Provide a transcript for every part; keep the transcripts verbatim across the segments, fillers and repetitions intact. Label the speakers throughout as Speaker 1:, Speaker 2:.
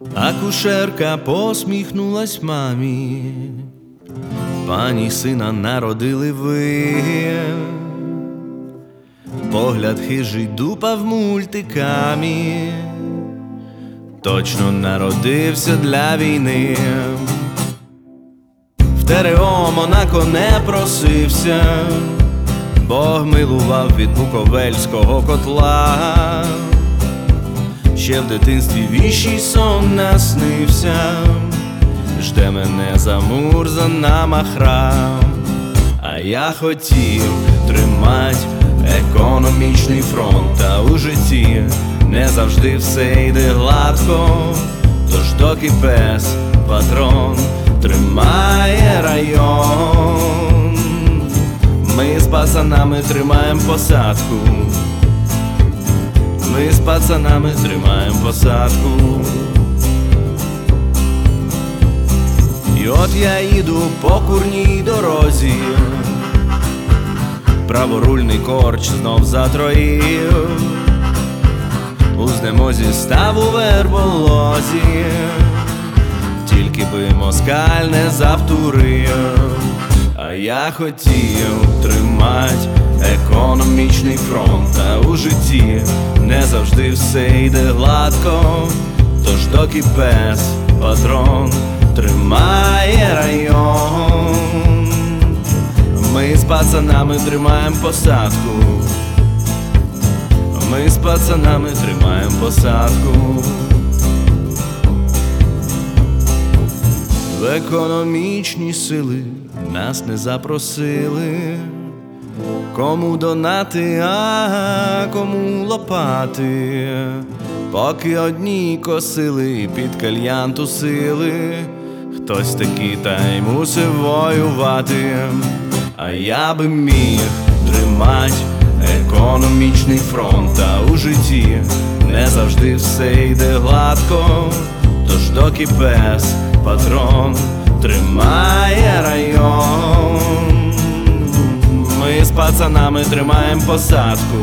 Speaker 1: Акушерка посміхнулась мамі: пані, сина народили ви. Погляд хижий дупав мультиками, точно народився для війни. В ТРО Монако не просився, Бог милував від буковельського котла. Ще в дитинстві віщий сон наснився, жде мене замурзана махра. А я хотів тримать економічний фронт, та у житті не завжди все йде гладко. Тож доки пес, патрон, тримає район, ми з пацанами тримаємо посадку. Ми з пацанами тримаємо посадку. І от я їду по курній дорозі, праворульний корч знов затроїв, у знемозі став у верболозі, тільки би москаль не завтурив. А я хотів тримать економічний фронт, та у житті не завжди все йде гладко. Тож доки пес, патрон, тримає район, ми з пацанами тримаємо посадку. Ми з пацанами тримаємо посадку. В економічні сили нас не запросили. Кому донати, а кому лопати. Поки одні косили, під кальян тусили, хтось таки та й мусив воювати. А я би міг тримать економічний фронт, та у житті не завжди все йде гладко. Тож доки пес, патрон, тримає район, ми з пацанами тримаємо посадку.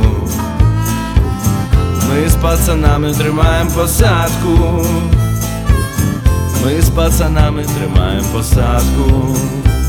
Speaker 1: Ми з пацанами тримаємо посадку. Ми з пацанами тримаємо посадку.